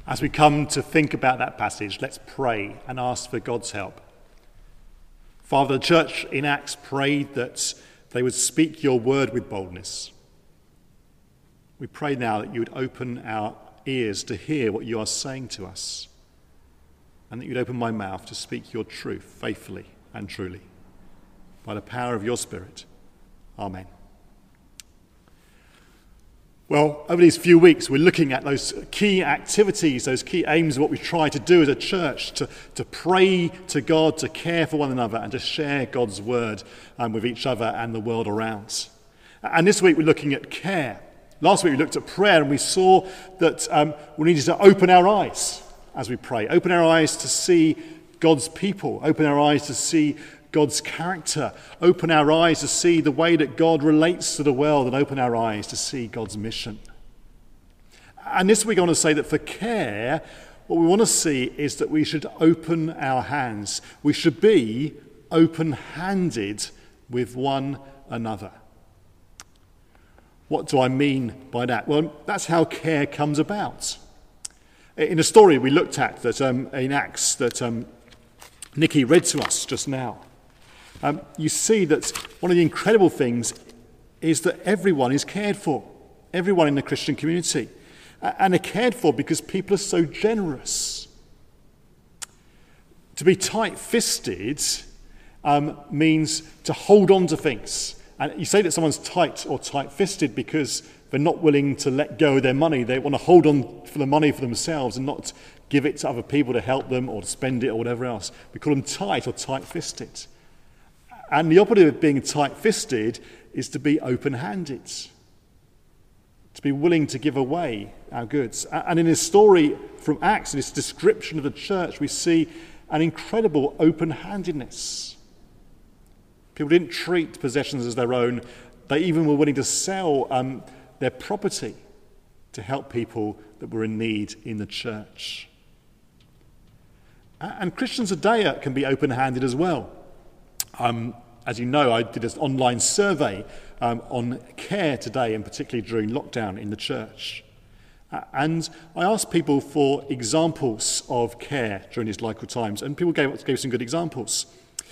As we come to think about that passage, let's pray and ask for God's help. Father, the church in Acts prayed that they would speak your word with boldness. We pray now that you would open our ears to hear what you are saying to us, and that you'd open my mouth to speak your truth faithfully and truly. By the power of your Spirit. Amen. Well, over these few weeks, we're looking at those key activities, those key aims of what we try to do as a church, to pray to God, to care for one another, and to share God's word with each other and the world around. And this week, we're looking at care. Last week, we looked at prayer, and we saw that we needed to open our eyes as we pray. Open our eyes to see God's people. Open our eyes to see God's character. Open our eyes to see the way that God relates to the world, and open our eyes to see God's mission. And this week I want to say that for care, what we want to see is that we should open our hands. We should be open-handed with one another. What do I mean by that? Well, that's how care comes about. In a story we looked at that in Acts that Nikki read to us just now, you see that one of the incredible things is that everyone is cared for, everyone in the Christian community. And they're cared for because people are so generous. To be tight-fisted means to hold on to things. And you say that someone's tight or tight-fisted because they're not willing to let go of their money. They want to hold on for the money for themselves and not give it to other people to help them or to spend it or whatever else. We call them tight or tight-fisted. And the opposite of being tight-fisted is to be open-handed, to be willing to give away our goods. And in this story from Acts, in this description of the church, we see an incredible open-handedness. People didn't treat possessions as their own. They even were willing to sell their property to help people that were in need in the church. And Christians today can be open-handed as well. As you know, I did an online survey on care today, and particularly during lockdown in the church. And I asked people for examples of care during these local times, and people gave some good examples.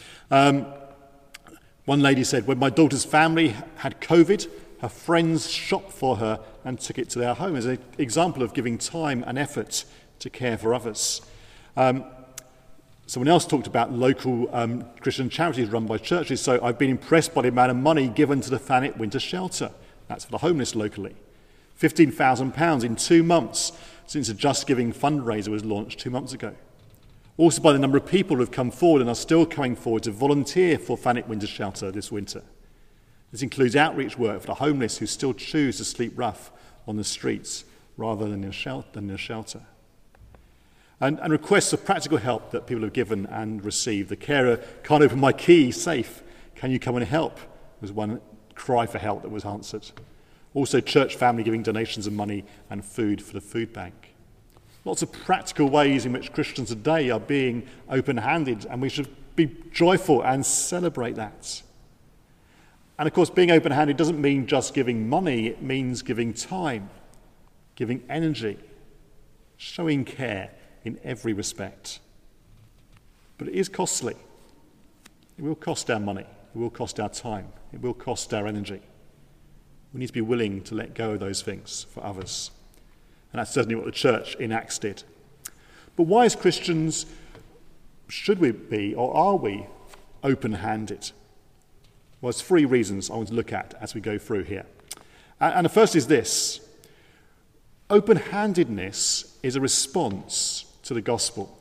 One lady said, when my daughter's family had COVID, her friends shopped for her and took it to their home as an example of giving time and effort to care for others. Someone else talked about local Christian charities run by churches. So I've been impressed by the amount of money given to the Thanet Winter Shelter. That's for the homeless locally. £15,000 in 2 months since a Just Giving fundraiser was launched 2 months ago. Also by the number of people who have come forward and are still coming forward to volunteer for Thanet Winter Shelter this winter. This includes outreach work for the homeless who still choose to sleep rough on the streets rather than in a shelter. And requests for practical help that people have given and received. The carer can't open my key safe. Can you come and help? Was one cry for help that was answered. Also church family giving donations of money and food for the food bank. Lots of practical ways in which Christians today are being open-handed, and we should be joyful and celebrate that. And of course, being open-handed doesn't mean just giving money. It means giving time, giving energy, showing care in every respect. But it is costly. It will cost our money. It will cost our time. It will cost our energy. We need to be willing to let go of those things for others. And that's certainly what the church in Acts did. But why, as Christians, should we be, or are we, open-handed? Well, there's 3 reasons I want to look at as we go through here. And the first is this. Open-handedness is a response to the gospel.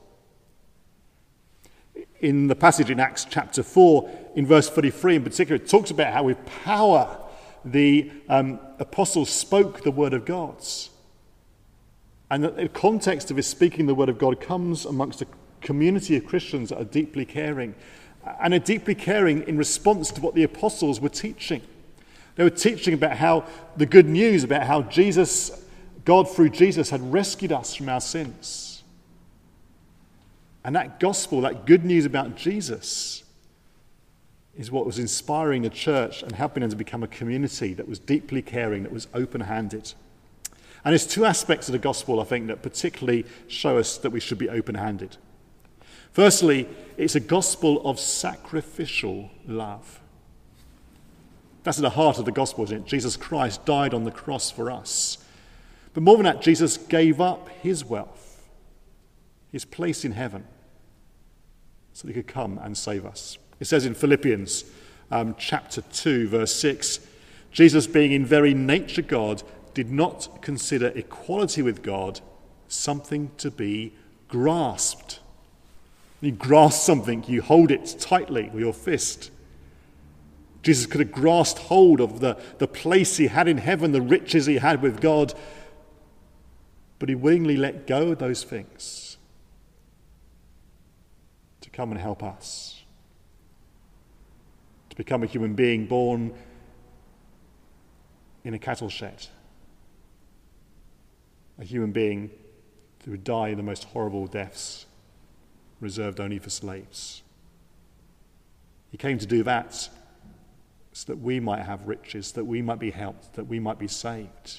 In the passage in Acts chapter 4, in verse 33 in particular, it talks about how with power the apostles spoke the word of God. And the context of his speaking the word of God comes amongst a community of Christians that are deeply caring. And are deeply caring in response to what the apostles were teaching. They were teaching about how the good news, about how God through Jesus had rescued us from our sins. And that gospel, that good news about Jesus, is what was inspiring the church and helping them to become a community that was deeply caring, that was open-handed. And there's two aspects of the gospel, I think, that particularly show us that we should be open-handed. Firstly, it's a gospel of sacrificial love. That's at the heart of the gospel, isn't it? Jesus Christ died on the cross for us. But more than that, Jesus gave up his wealth, his place in heaven, so that he could come and save us. It says in Philippians chapter 2, verse 6, Jesus, being in very nature God, did not consider equality with God something to be grasped. You grasp something, you hold it tightly with your fist. Jesus could have grasped hold of the place he had in heaven, the riches he had with God, but he willingly let go of those things to come and help us, to become a human being born in a cattle shed, a human being who would die the most horrible deaths reserved only for slaves. He came to do that so that we might have riches, that we might be helped, that we might be saved.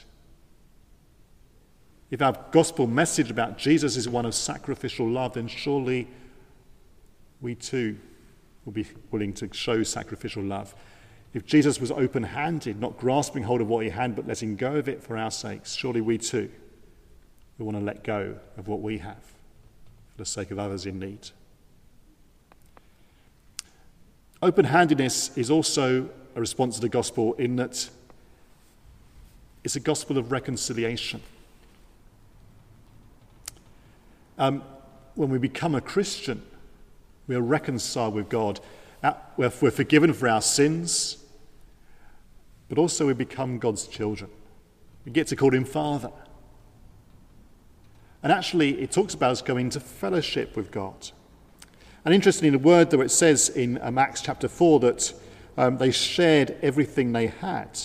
If our gospel message about Jesus is one of sacrificial love, then surely we too will be willing to show sacrificial love. If Jesus was open-handed, not grasping hold of what he had, but letting go of it for our sakes, surely we too will want to let go of what we have for the sake of others in need. Open-handedness is also a response to the gospel in that it's a gospel of reconciliation. When we become a Christian, we are reconciled with God. We're forgiven for our sins, but also we become God's children. We get to call him Father. And actually, it talks about us going into fellowship with God. And interestingly, the word that it says in Acts chapter 4 that they shared everything they had.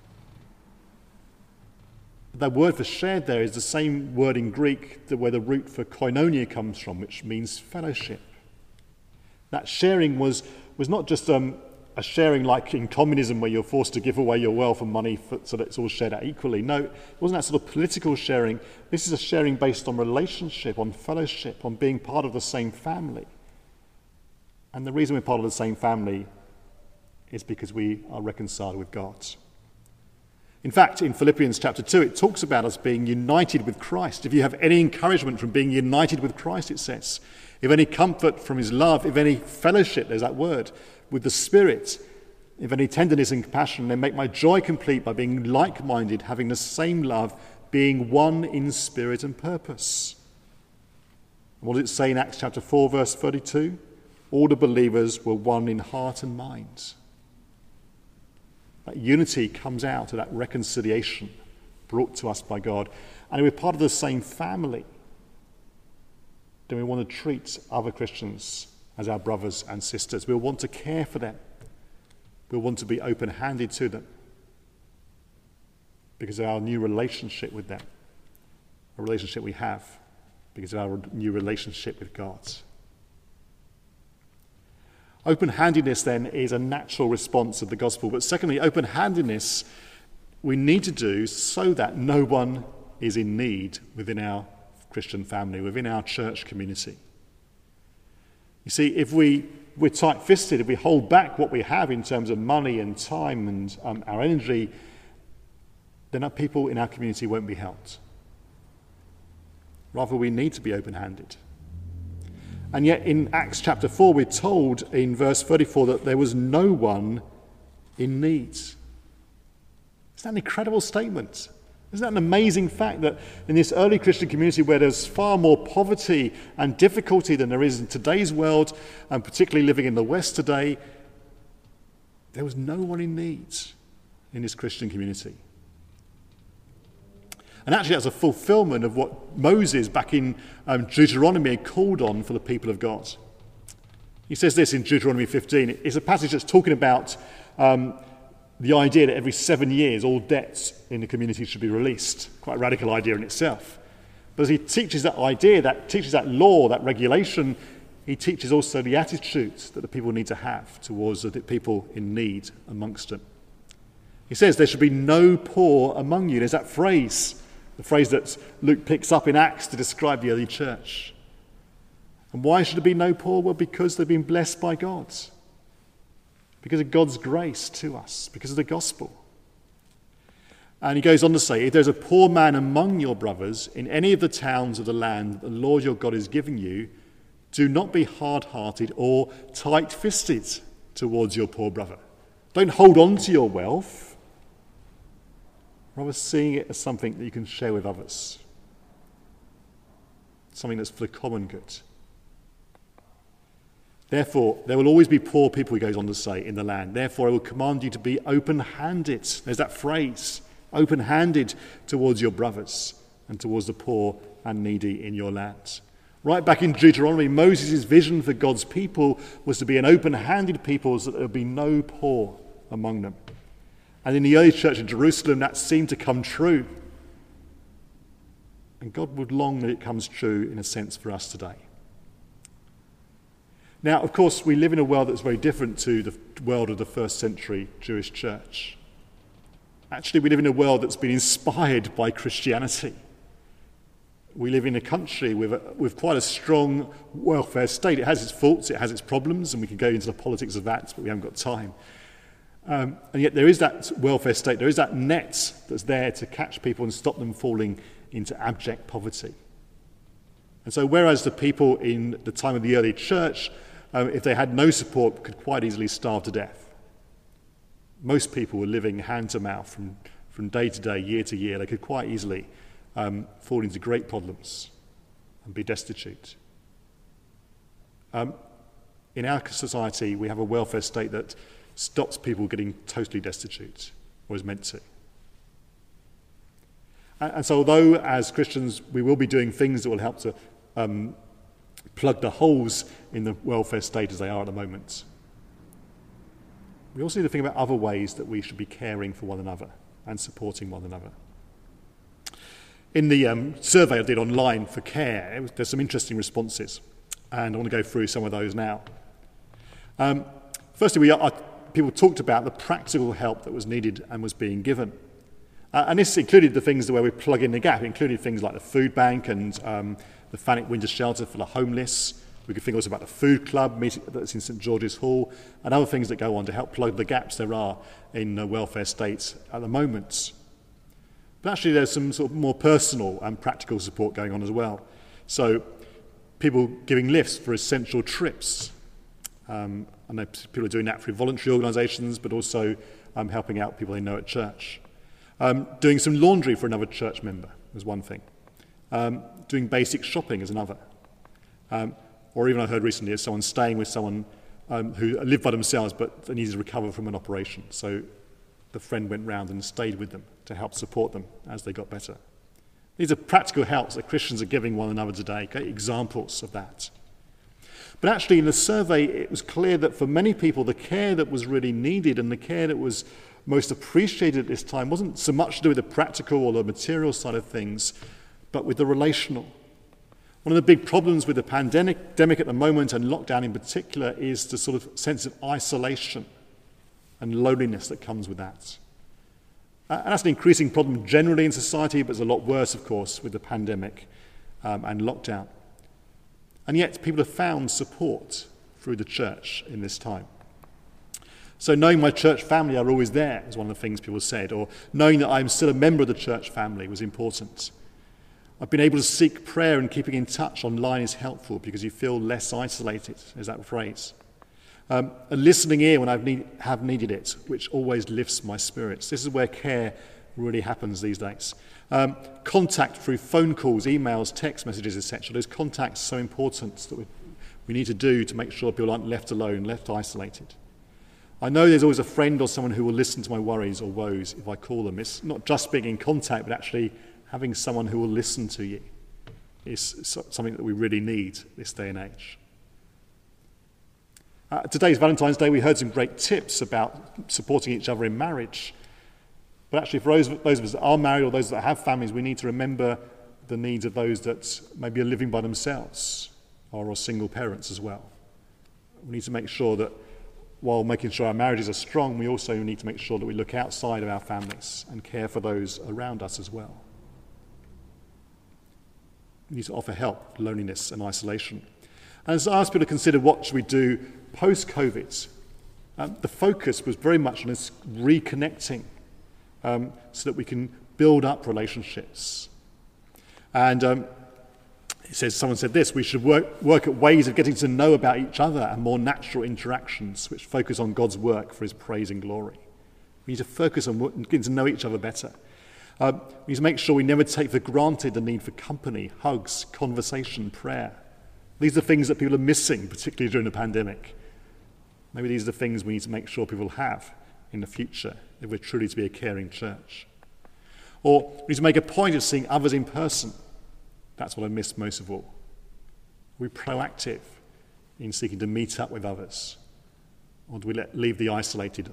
That word for shared there is the same word in Greek where the root for koinonia comes from, which means fellowship. That sharing was not just a sharing like in communism where you're forced to give away your wealth and money so that it's all shared out equally. No, it wasn't that sort of political sharing. This is a sharing based on relationship, on fellowship, on being part of the same family. And the reason we're part of the same family is because we are reconciled with God. In fact, in Philippians chapter 2, it talks about us being united with Christ. If you have any encouragement from being united with Christ, it says, if any comfort from his love, if any fellowship, there's that word, with the Spirit, if any tenderness and compassion, then make my joy complete by being like-minded, having the same love, being one in spirit and purpose. And what does it say in Acts chapter 4, verse 32? All the believers were one in heart and mind. That unity comes out of that reconciliation brought to us by God. And if we're part of the same family, then we want to treat other Christians as our brothers and sisters. We'll want to care for them. We'll want to be open-handed to them because of our new relationship with them, a relationship we have because of our new relationship with God. Open-handedness, then, is a natural response of the gospel. But secondly, open-handedness we need to do so that no one is in need within our Christian family, within our church community. You see, if we're tight-fisted, if we hold back what we have in terms of money and time and our energy, then our people in our community won't be helped. Rather, we need to be open-handed. And yet in Acts chapter 4, we're told in verse 34 that there was no one in need. Isn't that an incredible statement? Isn't that an amazing fact that in this early Christian community where there's far more poverty and difficulty than there is in today's world, and particularly living in the West today, there was no one in need in this Christian community. And actually that's a fulfillment of what Moses back in Deuteronomy had called on for the people of God. He says this in Deuteronomy 15. It's a passage that's talking about the idea that every 7 years all debts in the community should be released. Quite a radical idea in itself. But as he teaches that idea, teaches that law, that regulation, he teaches also the attitudes that the people need to have towards the people in need amongst them. He says there should be no poor among you. There's that phrase the phrase that Luke picks up in Acts to describe the early church. And why should there be no poor? Well, because they've been blessed by God. Because of God's grace to us, because of the gospel. And he goes on to say, if there's a poor man among your brothers in any of the towns of the land that the Lord your God is giving you, do not be hard-hearted or tight-fisted towards your poor brother. Don't hold on to your wealth. Rather, seeing it as something that you can share with others. Something that's for the common good. Therefore, there will always be poor people, he goes on to say, in the land. Therefore, I will command you to be open-handed. There's that phrase, open-handed towards your brothers and towards the poor and needy in your land. Right back in Deuteronomy, Moses' vision for God's people was to be an open-handed people so that there would be no poor among them. And in the early church in Jerusalem, that seemed to come true. And God would long that it comes true in a sense for us today. Now, of course, we live in a world that's very different to the world of the first century Jewish church. Actually, we live in a world that's been inspired by Christianity. We live in a country with quite a strong welfare state. It has its faults, it has its problems, and we can go into the politics of that, but we haven't got time. And yet there is that welfare state, there is that net that's there to catch people and stop them falling into abject poverty. And so whereas the people in the time of the early church, if they had no support, could quite easily starve to death. Most people were living hand to mouth from day to day, year to year. They could quite easily fall into great problems and be destitute. In our society, we have a welfare state that stops people getting totally destitute, or is meant to. And so although as Christians we will be doing things that will help to plug the holes in the welfare state as they are at the moment, we also need to think about other ways that we should be caring for one another and supporting one another. In the survey I did online for care, there's some interesting responses, and I want to go through some of those now. Firstly, people talked about the practical help that was needed and was being given. And this included the things where we plug in the gap. It included things like the food bank and the Thanet Winter Shelter for the homeless. We could think also about the food club that's in St George's Hall and other things that go on to help plug the gaps there are in welfare states at the moment. But actually there's some sort of more personal and practical support going on as well. So people giving lifts for essential trips. I know people are doing that through voluntary organisations, but also helping out people they know at church. Doing some laundry for another church member was one thing. Doing basic shopping is another. Or even I heard recently of someone staying with someone who lived by themselves but they needed to recover from an operation. So the friend went round and stayed with them to help support them as they got better. These are practical helps that Christians are giving one another today, great examples of that. But actually in the survey it was clear that for many people the care that was really needed and the care that was most appreciated at this time wasn't so much to do with the practical or the material side of things, but with the relational. One of the big problems with the pandemic at the moment, and lockdown in particular, is the sort of sense of isolation and loneliness that comes with that. And that's an increasing problem generally in society, but it's a lot worse, of course, with the pandemic and lockdown. And yet people have found support through the church in this time. So knowing my church family are always there is one of the things people said, or knowing that I'm still a member of the church family was important. I've been able to seek prayer and keeping in touch online is helpful because you feel less isolated, is that phrase. A listening ear when I have needed it, which always lifts my spirits. This is where care really happens these days. Contact through phone calls, emails, text messages, etc. Those contacts are so important that we need to do to make sure people aren't left alone, left isolated. I know there's always a friend or someone who will listen to my worries or woes if I call them. It's not just being in contact, but actually having someone who will listen to you is something that we really need this day and age. Today's Valentine's Day. We heard some great tips about supporting each other in marriage. But actually for those of us that are married or those that have families, we need to remember the needs of those that maybe are living by themselves or are single parents as well. We need to make sure that while making sure our marriages are strong, we also need to make sure that we look outside of our families and care for those around us as well. We need to offer help, loneliness and isolation. And as I asked people to consider what should we do post-COVID, the focus was very much on us reconnecting so that we can build up relationships. And someone said this: we should work at ways of getting to know about each other and more natural interactions which focus on God's work for his praise and glory. We need to focus on getting to know each other better. We need to make sure we never take for granted the need for company, hugs, conversation, prayer. These are things that people are missing, particularly during the pandemic. Maybe these are the things we need to make sure people have in the future if we're truly to be a caring church. Or we need to make a point of seeing others in person. That's what I miss most of all. Are we proactive in seeking to meet up with others? Or do we leave the isolated?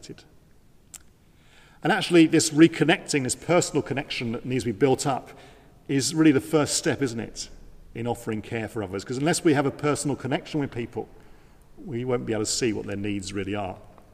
And actually, this reconnecting, this personal connection that needs to be built up is really the first step, isn't it, in offering care for others? Because unless we have a personal connection with people, we won't be able to see what their needs really are.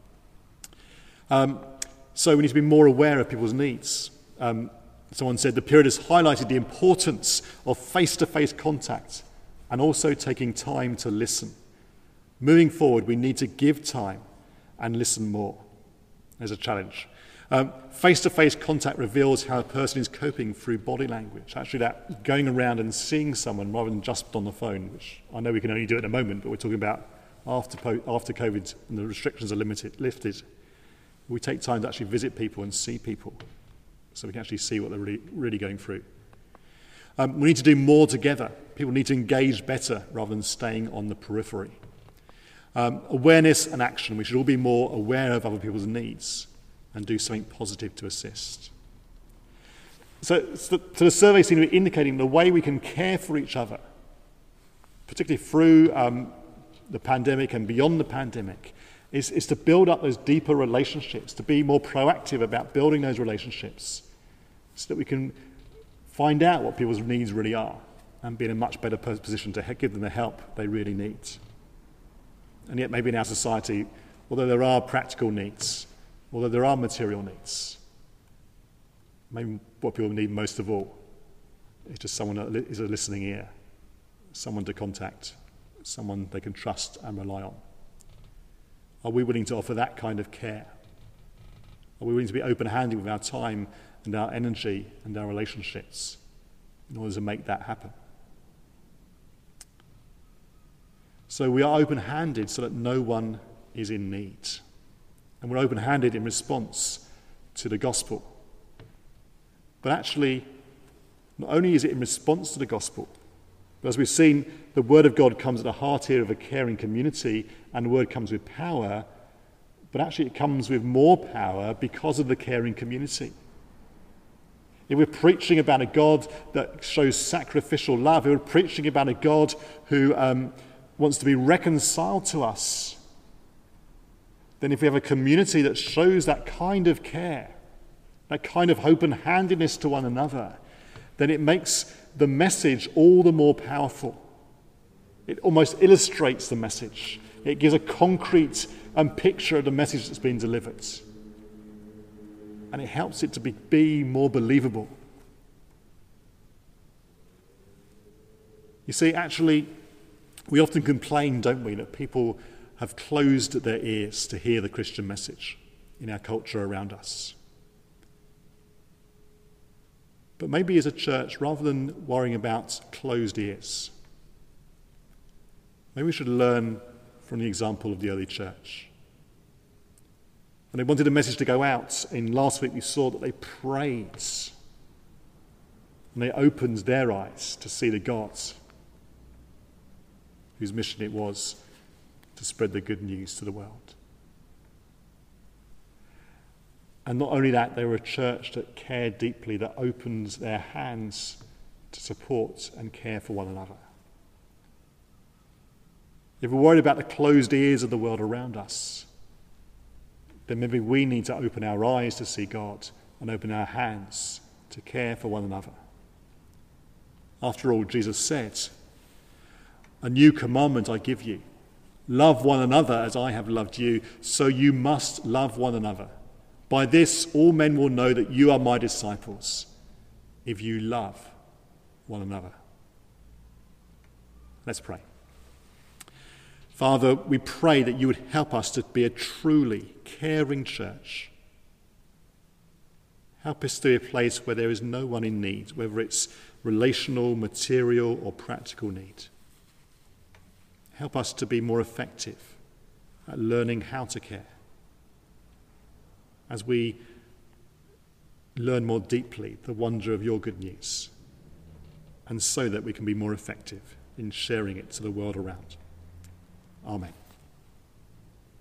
So we need to be more aware of people's needs. Someone said the period has highlighted the importance of face-to-face contact and also taking time to listen. Moving forward, we need to give time and listen more. There's a challenge. Face-to-face contact reveals how a person is coping through body language. Actually, that going around and seeing someone rather than just on the phone, which I know we can only do at the moment, but we're talking about after COVID and the restrictions are lifted. We take time to actually visit people and see people so we can actually see what they're really going through. We need to do more together. People need to engage better rather than staying on the periphery. Awareness and action. We should all be more aware of other people's needs and do something positive to assist. So the survey seemed to be indicating the way we can care for each other, particularly through the pandemic and beyond the pandemic, is to build up those deeper relationships, to be more proactive about building those relationships so that we can find out what people's needs really are and be in a much better position to give them the help they really need. And yet maybe in our society, although there are practical needs, although there are material needs, maybe what people need most of all is just someone that is a listening ear, someone to contact, someone they can trust and rely on. Are we willing to offer that kind of care? Are we willing to be open-handed with our time and our energy and our relationships in order to make that happen? So we are open-handed so that no one is in need. And we're open-handed in response to the gospel. But actually, not only is it in response to the gospel, but as we've seen, the word of God comes at the heart here of a caring community, and the word comes with power, but actually it comes with more power because of the caring community. If we're preaching about a God that shows sacrificial love, if we're preaching about a God who wants to be reconciled to us, then if we have a community that shows that kind of care, that kind of open-handedness to one another, then it makes the message all the more powerful. It almost illustrates the message. It gives a concrete picture of the message that's been delivered. And it helps it to be more believable. You see, actually, we often complain, don't we, that people have closed their ears to hear the Christian message in our culture around us. But maybe as a church, rather than worrying about closed ears, maybe we should learn from the example of the early church. When they wanted a message to go out, in last week we saw that they prayed and they opened their eyes to see the God whose mission it was to spread the good news to the world. And not only that, they were a church that cared deeply, that opened their hands to support and care for one another. If we're worried about the closed ears of the world around us, then maybe we need to open our eyes to see God and open our hands to care for one another. After all, Jesus said, "A new commandment I give you. Love one another as I have loved you, so you must love one another. By this, all men will know that you are my disciples, if you love one another." Let's pray. Father, we pray that you would help us to be a truly caring church. Help us to be a place where there is no one in need, whether it's relational, material, or practical need. Help us to be more effective at learning how to care as we learn more deeply the wonder of your good news, and so that we can be more effective in sharing it to the world around. Amen.